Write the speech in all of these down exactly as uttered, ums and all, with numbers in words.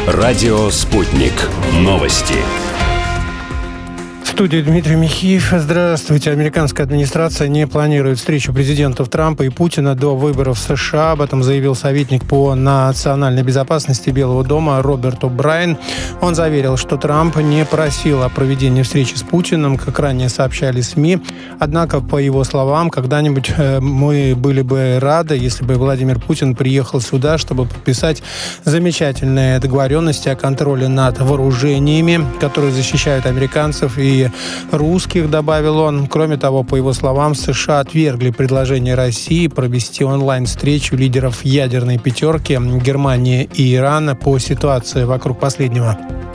Радио «Спутник». Новости. В студии Дмитрий Михеев. Здравствуйте. Американская администрация не планирует встречу президентов Трампа и Путина до выборов в США. Об этом заявил советник по национальной безопасности Белого дома Роберт О'Брайен. Он заверил, что Трамп не просил о проведении встречи с Путиным, как ранее сообщали СМИ. Однако, по его словам, когда-нибудь мы были бы рады, если бы Владимир Путин приехал сюда, чтобы подписать замечательные договоренности о контроле над вооружениями, которые защищают американцев и русских, добавил он. Кроме того, по его словам, США отвергли предложение России провести онлайн-встречу лидеров ядерной пятерки Германии и Ирана по ситуации вокруг последнего.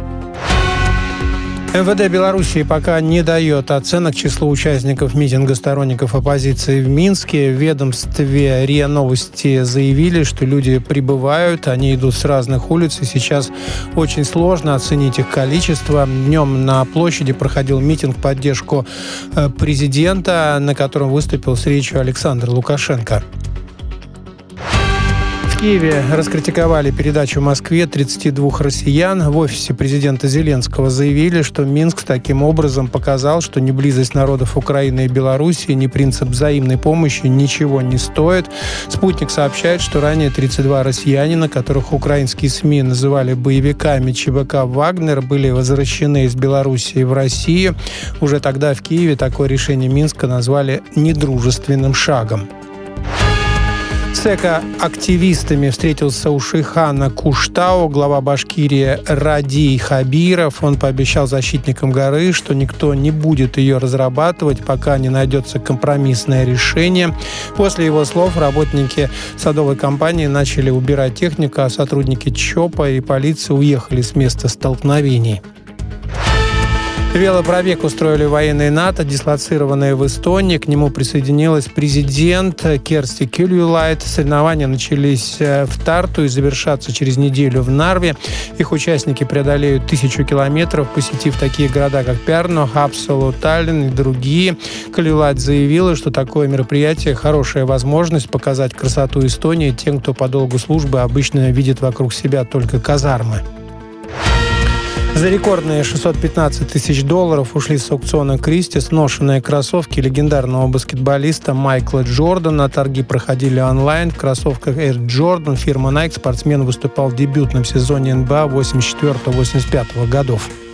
МВД Белоруссии пока не дает оценок числу участников митинга сторонников оппозиции в Минске. В ведомстве РИА Новости заявили, что люди прибывают, они идут с разных улиц, и сейчас очень сложно оценить их количество. Днем на площади проходил митинг в поддержку президента, на котором выступил с речью Александр Лукашенко. В Киеве раскритиковали передачу Москве тридцати двух россиян. В офисе президента Зеленского заявили, что Минск таким образом показал, что ни близость народов Украины и Белоруссии, ни принцип взаимной помощи ничего не стоит. «Спутник» сообщает, что ранее тридцать два россиянина, которых украинские СМИ называли боевиками ЧВК «Вагнер», были возвращены из Белоруссии в Россию. Уже тогда в Киеве такое решение Минска назвали недружественным шагом. С экоактивистами встретился у Шейхана Куштау глава Башкирии Радий Хабиров. Он пообещал защитникам горы, что никто не будет ее разрабатывать, пока не найдется компромиссное решение. После его слов работники садовой компании начали убирать технику, а сотрудники ЧОПа и полиции уехали с места столкновений. Велопробег устроили военные НАТО, дислоцированные в Эстонии. К нему присоединилась президент Керсти Кюльюлайт. Соревнования начались в Тарту и завершатся через неделю в Нарве. Их участники преодолеют тысячу километров, посетив такие города, как Перно, Хапсалу, Таллин и другие. Кюльюлайт заявила, что такое мероприятие – хорошая возможность показать красоту Эстонии тем, кто по долгу службы обычно видит вокруг себя только казармы. За рекордные шестьсот пятнадцать тысяч долларов ушли с аукциона Кристи сношенные кроссовки легендарного баскетболиста Майкла Джордана. Торги проходили онлайн. В кроссовках Air Jordan фирма Nike спортсмен выступал в дебютном сезоне эн бэ а восемьдесят четвёртого восемьдесят пятого годов.